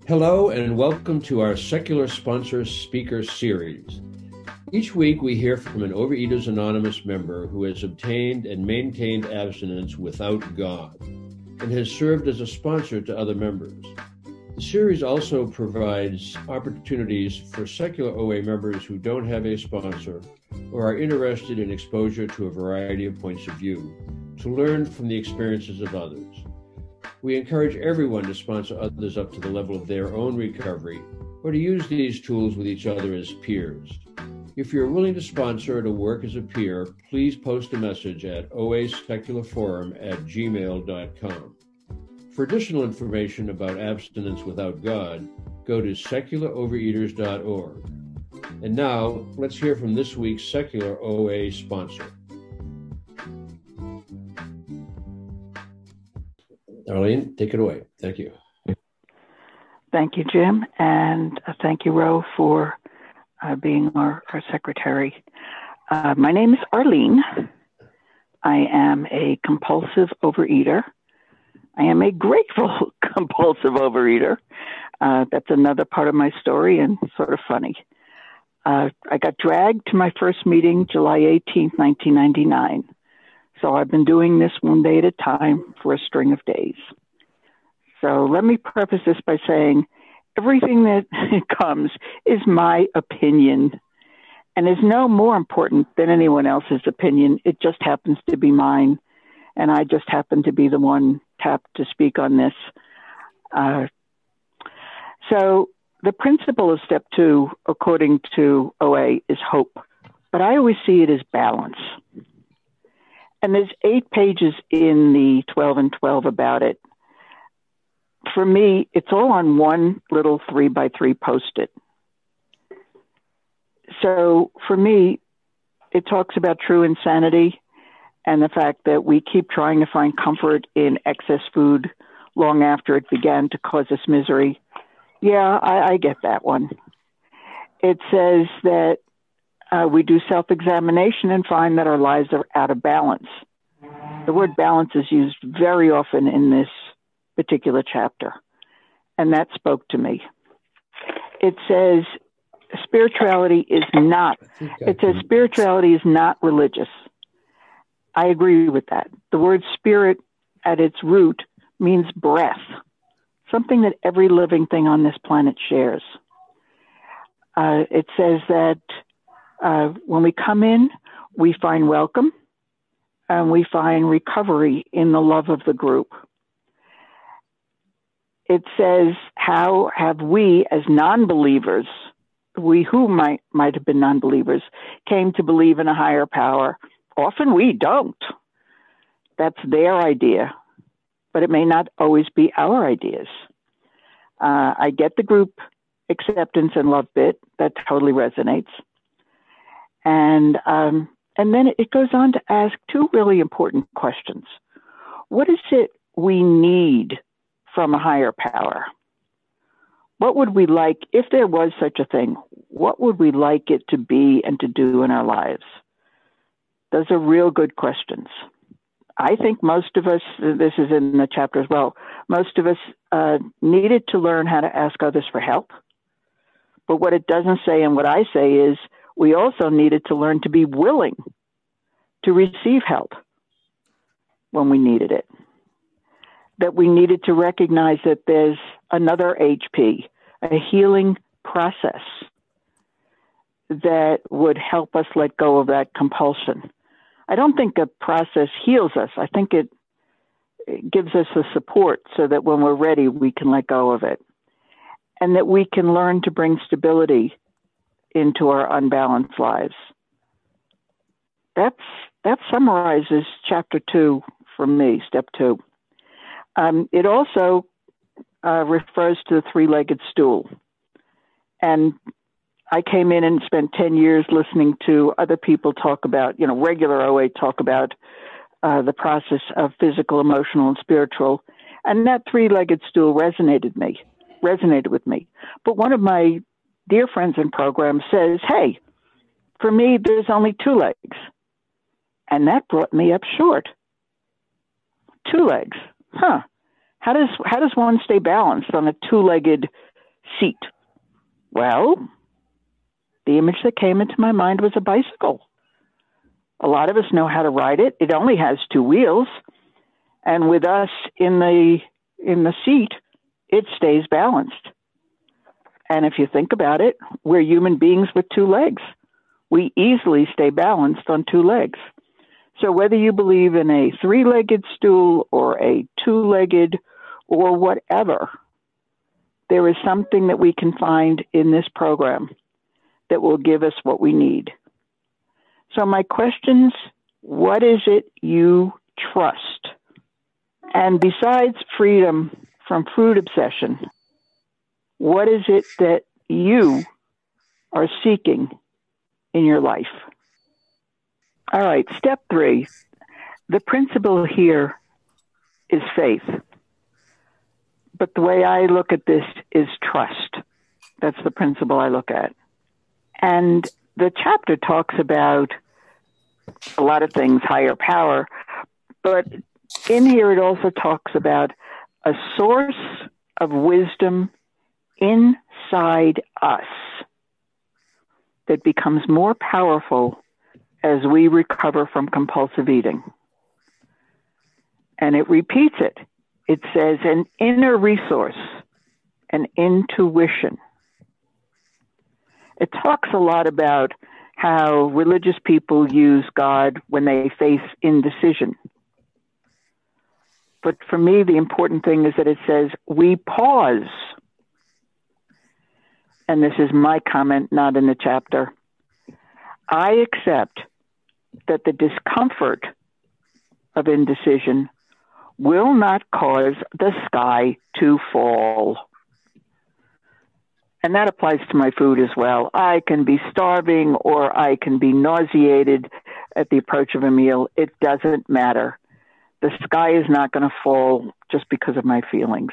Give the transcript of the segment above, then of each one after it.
Hello and welcome to our Secular Sponsor Speaker Series. Each week we hear from an Overeaters Anonymous member who has obtained and maintained abstinence without God and has served as a sponsor to other members. The series also provides opportunities for secular OA members who don't have a sponsor or are interested in exposure to a variety of points of view to learn from the experiences of others. We encourage everyone to sponsor others up to the level of their own recovery or to use these tools with each other as peers. If you're willing to sponsor or to work as a peer, please post a message at oasecularforum@gmail.com. For additional information about abstinence without God, go to secularovereaters.org. And now, let's hear from this week's secular OA sponsor. Arlene, take it away. Thank you. Thank you, Jim, and thank you, Ro, for being our secretary. My name is Arlene. I am a compulsive overeater. I am a grateful compulsive overeater. That's another part of my story and sort of funny. I got dragged to my first meeting July 18th, 1999. So I've been doing this one day at a time for a string of days. So let me preface this by saying everything that comes is my opinion and is no more important than anyone else's opinion. It just happens to be mine. And I just happen to be the one tapped to speak on this. So the principle of step 2, according to OA, is hope. But I always see it as balance. And there's 8 pages in the 12 and 12 about it. For me, it's all on one little 3x3 Post-it. So for me, it talks about true insanity and the fact that we keep trying to find comfort in excess food long after it began to cause us misery. Yeah, I get that one. It says that we do self-examination and find that our lives are out of balance. The word balance is used very often in this particular chapter, and that spoke to me. It says spirituality is not religious. I agree with that. The word spirit at its root means breath, something that every living thing on this planet shares. It says that when we come in, we find welcome and we find recovery in the love of the group. It says, how have we as non-believers, we who might have been non-believers, came to believe in a higher power? Often we don't. That's their idea, but it may not always be our ideas. I get the group acceptance and love bit. That totally resonates. And then it goes on to ask 2 really important questions. What is it we need from a higher power? What would we like, if there was such a thing, what would we like it to be and to do in our lives? Those are real good questions. I think most of us, this is in the chapter as well, most of us needed to learn how to ask others for help. But what it doesn't say and what I say is we also needed to learn to be willing to receive help when we needed it. That we needed to recognize that there's another HP, a healing process that would help us let go of that compulsion. I don't think a process heals us. I think it gives us the support so that when we're ready, we can let go of it. And that we can learn to bring stability into our unbalanced lives. That summarizes chapter 2 for me, step 2. It also refers to the 3-legged stool. And I came in and spent 10 years listening to other people talk about, regular OA talk about the process of physical, emotional, and spiritual. And that 3-legged stool resonated with me. But one of my dear friends in program says, hey, for me, there's only 2 legs. And that brought me up short. 2 legs. How does one stay balanced on a 2-legged seat. Well, the image that came into my mind was a bicycle. A lot of us know how to ride it. It only has 2 wheels. And with us in the seat, it stays balanced. And if you think about it, we're human beings with 2 legs. We easily stay balanced on 2 legs. So whether you believe in a 3-legged stool or a 2-legged or whatever, there is something that we can find in this program that will give us what we need. So my questions, what is it you trust? And besides freedom from food obsession, what is it that you are seeking in your life? All right, step 3. The principle here is faith. But the way I look at this is trust. That's the principle I look at. And the chapter talks about a lot of things, higher power, but in here it also talks about a source of wisdom inside us that becomes more powerful as we recover from compulsive eating. And it repeats it. It says an inner resource, an intuition. It talks a lot about how religious people use God when they face indecision. But for me, the important thing is that it says we pause. And this is my comment, not in the chapter. I accept that the discomfort of indecision will not cause the sky to fall. And that applies to my food as well. I can be starving or I can be nauseated at the approach of a meal. It doesn't matter. The sky is not going to fall just because of my feelings.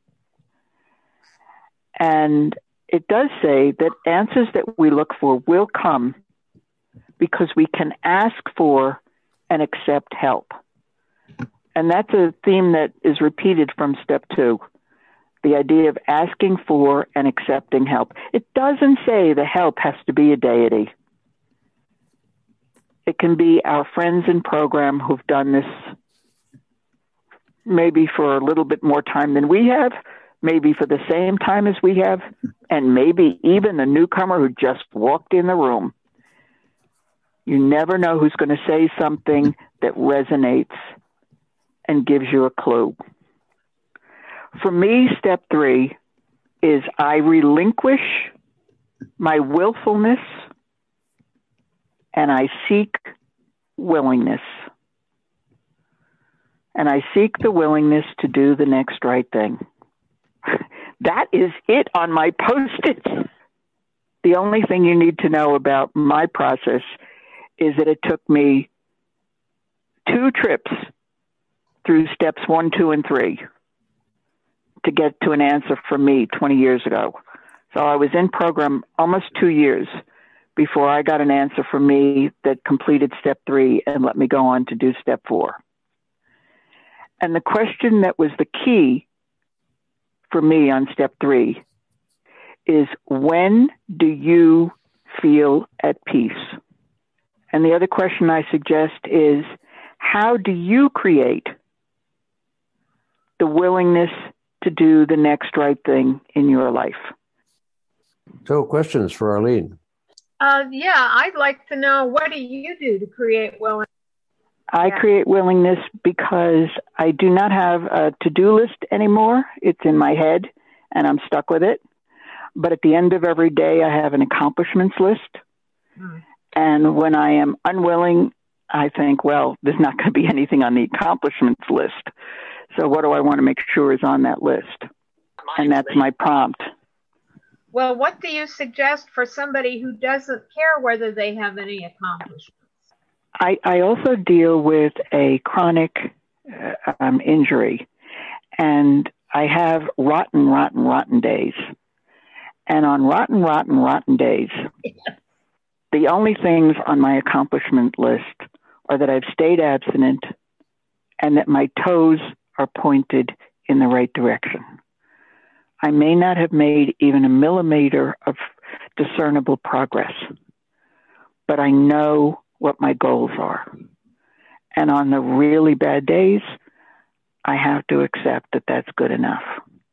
And it does say that answers that we look for will come because we can ask for and accept help. And that's a theme that is repeated from step 2, the idea of asking for and accepting help. It doesn't say the help has to be a deity. It can be our friends in program who've done this maybe for a little bit more time than we have, maybe for the same time as we have, and maybe even a newcomer who just walked in the room. You never know who's going to say something that resonates and gives you a clue. For me, step 3 is I relinquish my willfulness and I seek willingness. And I seek the willingness to do the next right thing. That is it on my Post-it. The only thing you need to know about my process is that it took me 2 trips through steps 1, 2, and 3 to get to an answer from me 20 years ago. So I was in program almost 2 years before I got an answer from me that completed step 3 and let me go on to do step 4. And the question that was the key for me on step 3 is, when do you feel at peace? And the other question I suggest is, how do you create the willingness to do the next right thing in your life? So, questions for Arlene? Yeah, I'd like to know, what do you do to create willingness? I create willingness because I do not have a to-do list anymore. It's in my head and I'm stuck with it. But at the end of every day, I have an accomplishments list. And when I am unwilling, I think, well, there's not going to be anything on the accomplishments list. So what do I want to make sure is on that list? And that's my prompt. Well, what do you suggest for somebody who doesn't care whether they have any accomplishments? I also deal with a chronic injury, and I have rotten days. And on rotten days, the only things on my accomplishment list are that I've stayed abstinent and that my toes are pointed in the right direction. I may not have made even a millimeter of discernible progress, but I know what my goals are. And on the really bad days, I have to accept that that's good enough.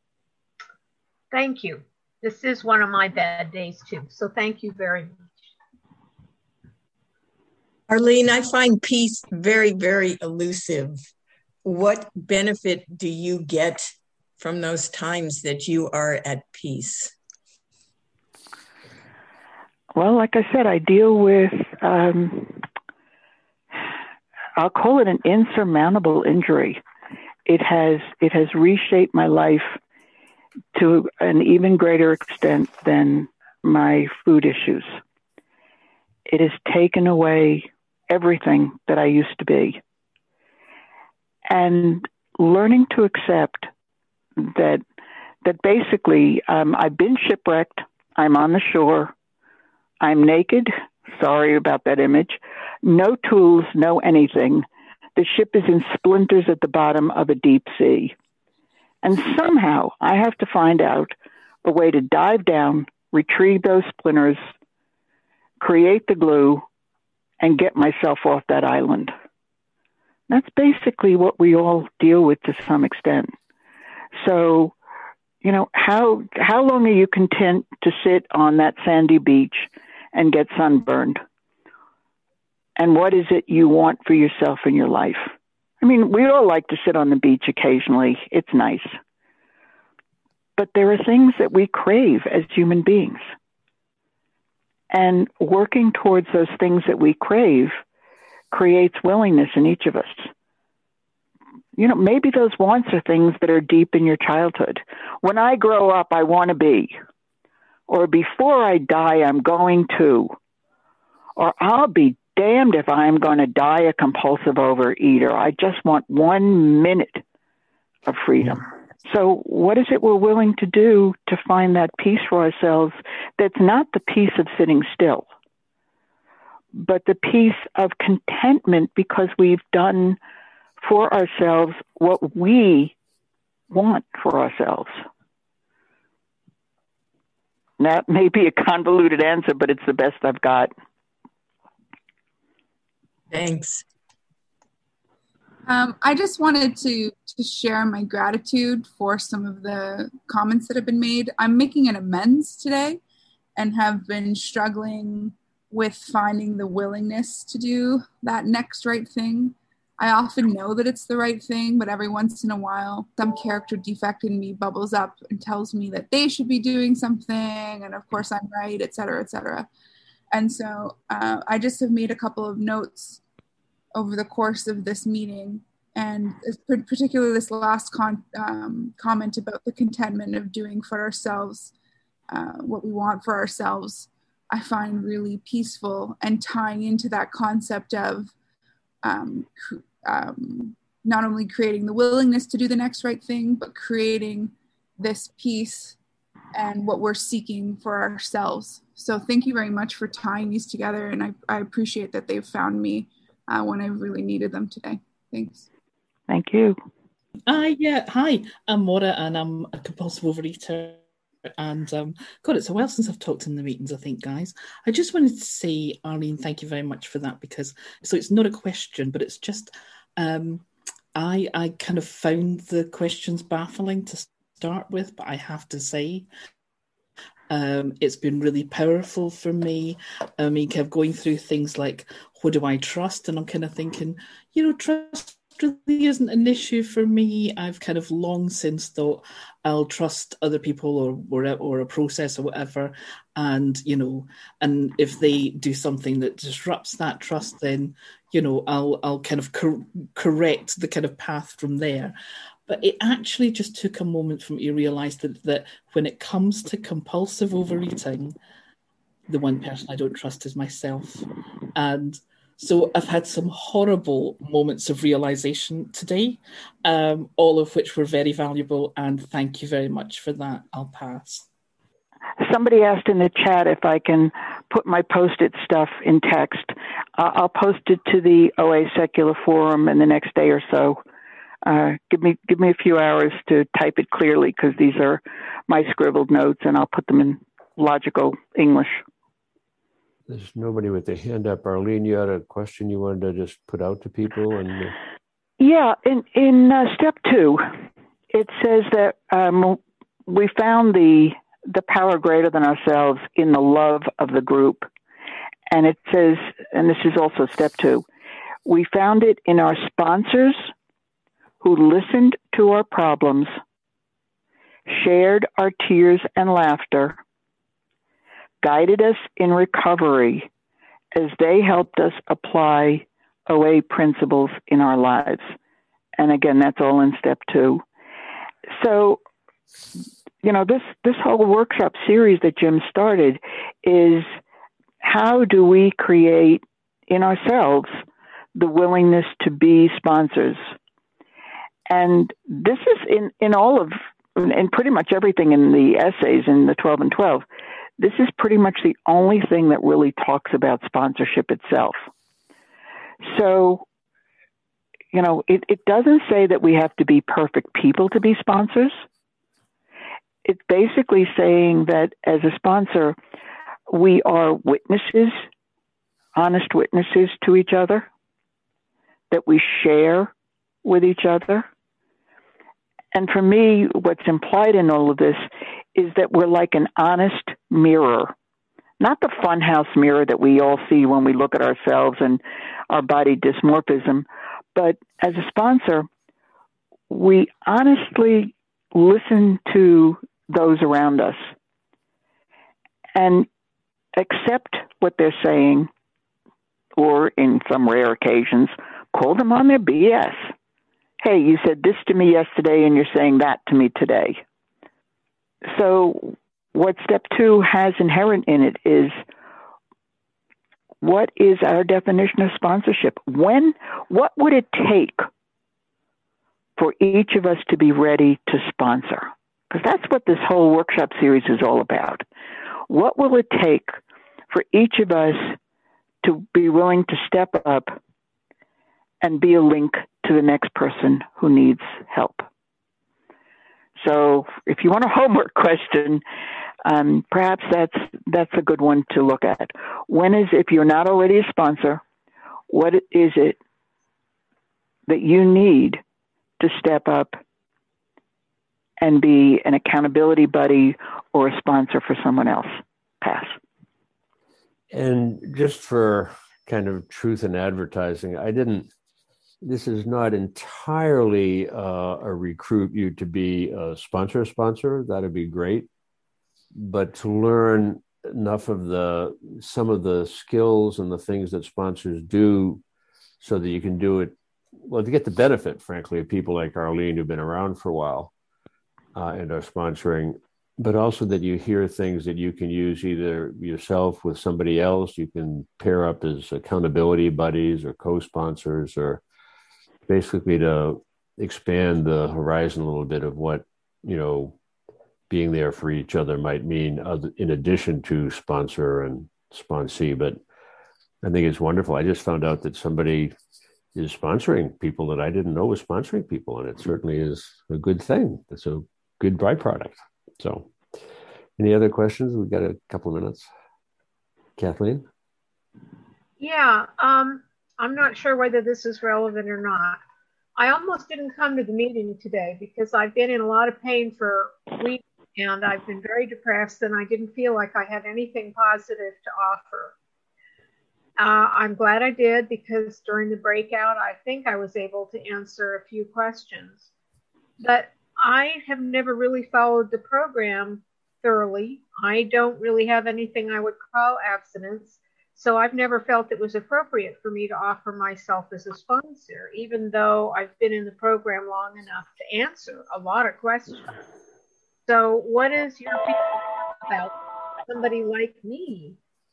Thank you. This is one of my bad days too. So thank you very much. Arlene, I find peace very, very elusive. What benefit do you get from those times that you are at peace? Well, like I said, I deal with, I'll call it an insurmountable injury. It has reshaped my life to an even greater extent than my food issues. It has taken away everything that I used to be. And learning to accept that basically I've been shipwrecked, I'm on the shore, I'm naked, sorry about that image, no tools, no anything. The ship is in splinters at the bottom of a deep sea. And somehow I have to find out a way to dive down, retrieve those splinters, create the glue, and get myself off that island. That's basically what we all deal with to some extent. So, you know, how long are you content to sit on that sandy beach and get sunburned? And what is it you want for yourself in your life? I mean, we all like to sit on the beach occasionally. It's nice. But there are things that we crave as human beings. And working towards those things that we crave creates willingness in each of us. You know, maybe those wants are things that are deep in your childhood. When I grow up, I want to be. Or before I die, I'm going to. Or I'll be damned if I'm going to die a compulsive overeater. I just want 1 minute of freedom. So what is it we're willing to do to find that peace for ourselves that's not the peace of sitting still, but the peace of contentment because we've done for ourselves what we want for ourselves? That may be a convoluted answer, but it's the best I've got. Thanks. I just wanted to share my gratitude for some of the comments that have been made. I'm making an amends today and have been struggling with finding the willingness to do that next right thing. I often know that it's the right thing, but every once in a while, some character defect in me bubbles up and tells me that they should be doing something, and of course I'm right, et cetera, et cetera. And so I just have made a couple of notes over the course of this meeting, and particularly this last comment about the contentment of doing for ourselves what we want for ourselves, I find really peaceful, and tying into that concept of not only creating the willingness to do the next right thing, but creating this peace and what we're seeking for ourselves. So thank you very much for tying these together, and I appreciate that they've found me when I really needed them today. Thanks. Thank you. Yeah, hi, I'm Maura, and I'm a compulsive overeater. And God, it's a while since I've talked in the meetings, I think, guys. I just wanted to say, Arlene, thank you very much for that, because so it's not a question, but it's just I kind of found the questions baffling to start with, but I have to say it's been really powerful for me. I mean, kind of going through things like, what do I trust? And I'm kind of thinking, you know, trust really isn't an issue for me. I've kind of long since thought I'll trust other people or a process or whatever, and you know, and if they do something that disrupts that trust, then you know I'll kind of correct the kind of path from there. But it actually just took a moment for me to realise that when it comes to compulsive overeating, the one person I don't trust is myself. And so I've had some horrible moments of realisation today, all of which were very valuable. And thank you very much for that. I'll pass. Somebody asked in the chat if I can put my Post-it stuff in text. I'll post it to the OA Secular Forum in the next day or so. Give me a few hours to type it clearly, because these are my scribbled notes, and I'll put them in logical English. There's nobody with their hand up. Arlene, you had a question you wanted to just put out to people? Yeah, in step 2, it says that we found the power greater than ourselves in the love of the group. And it says, and this is also step 2, we found it in our sponsors who listened to our problems, shared our tears and laughter, guided us in recovery as they helped us apply OA principles in our lives. And again, that's all in step 2. So, this whole workshop series that Jim started is, how do we create in ourselves the willingness to be sponsors? And this is in all of, in pretty much everything in the essays in the 12 and 12. This is pretty much the only thing that really talks about sponsorship itself. So, it doesn't say that we have to be perfect people to be sponsors. It's basically saying that as a sponsor, we are witnesses, honest witnesses to each other, that we share with each other. And for me, what's implied in all of this is that we're like an honest mirror, not the funhouse mirror that we all see when we look at ourselves and our body dysmorphism, but as a sponsor, we honestly listen to those around us and accept what they're saying, or in some rare occasions, call them on their BS. Hey, you said this to me yesterday and you're saying that to me today. So what step 2 has inherent in it is, what is our definition of sponsorship? What would it take for each of us to be ready to sponsor? Because that's what this whole workshop series is all about. What will it take for each of us to be willing to step up and be a link to the next person who needs help? So if you want a homework question, perhaps that's a good one to look at. If you're not already a sponsor, what is it that you need to step up and be an accountability buddy or a sponsor for someone else? Pass. And just for kind of truth in advertising, this is not entirely a recruit you to be a sponsor. That'd be great. But to learn enough of some of the skills and the things that sponsors do so that you can do it, well, to get the benefit, frankly, of people like Arlene who've been around for a while and are sponsoring, but also that you hear things that you can use either yourself with somebody else. You can pair up as accountability buddies or co-sponsors, or basically to expand the horizon a little bit of what, being there for each other might mean, in addition to sponsor and sponsee. But I think it's wonderful. I just found out that somebody is sponsoring people that I didn't know was sponsoring people, and it certainly is a good thing. It's a good byproduct. So any other questions? We've got a couple of minutes. Kathleen? Yeah, I'm not sure whether this is relevant or not. I almost didn't come to the meeting today because I've been in a lot of pain for weeks and I've been very depressed, and I didn't feel like I had anything positive to offer. I'm glad I did, because during the breakout, I think I was able to answer a few questions. But I have never really followed the program thoroughly. I don't really have anything I would call abstinence. So I've never felt it was appropriate for me to offer myself as a sponsor, even though I've been in the program long enough to answer a lot of questions. So what is your feeling about somebody like me?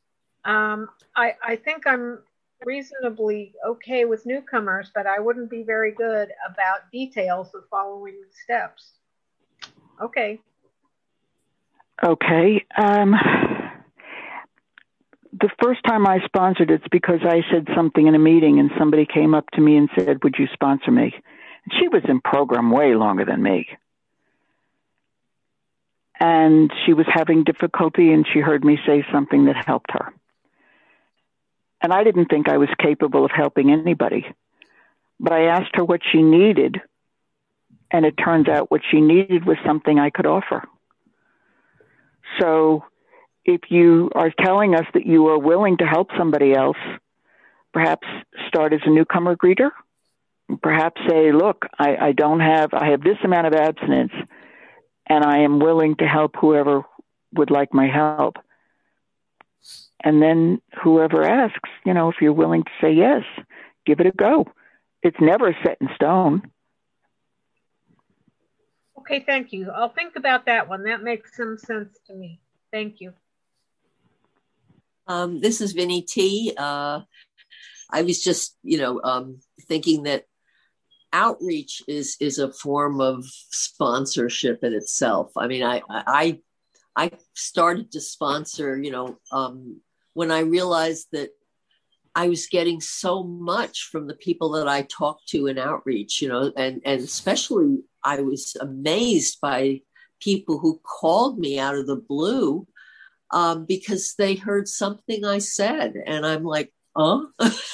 I think I'm reasonably okay with newcomers, but I wouldn't be very good about details of following steps. Okay. Okay. The first time I sponsored, it's because I said something in a meeting and somebody came up to me and said, would you sponsor me? She was in program way longer than me. And she was having difficulty, and she heard me say something that helped her. And I didn't think I was capable of helping anybody. But I asked her what she needed, and it turns out what she needed was something I could offer. So if you are telling us that you are willing to help somebody else, perhaps start as a newcomer greeter. Perhaps say, look, I have this amount of abstinence, and I am willing to help whoever would like my help. And then whoever asks, if you're willing to say yes, give it a go. It's never set in stone. Okay, thank you. I'll think about that one. That makes some sense to me. Thank you. This is Vinnie T. I was just, thinking that outreach is a form of sponsorship in itself. I mean, I started to sponsor, when I realized that I was getting so much from the people that I talked to in outreach, and especially I was amazed by people who called me out of the blue because they heard something I said. And I'm like, but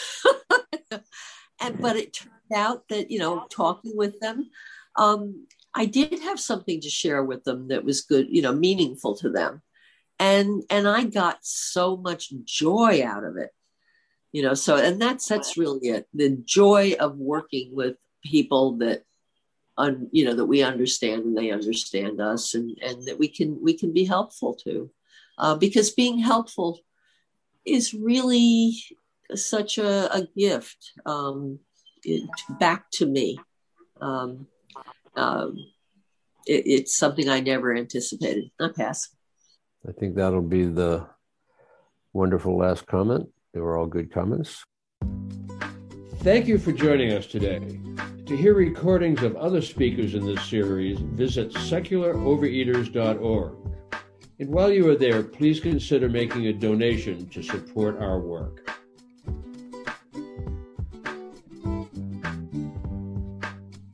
it turned out that, talking with them, I did have something to share with them that was good, meaningful to them. And I got so much joy out of it, and that's really it. The joy of working with people that, that we understand and they understand us, and that we can be helpful to, because being helpful is really such a gift back to me. It's something I never anticipated. I pass. I think that'll be the wonderful last comment. They were all good comments. Thank you for joining us today. To hear recordings of other speakers in this series, visit secularovereaters.org. And while you are there, please consider making a donation to support our work.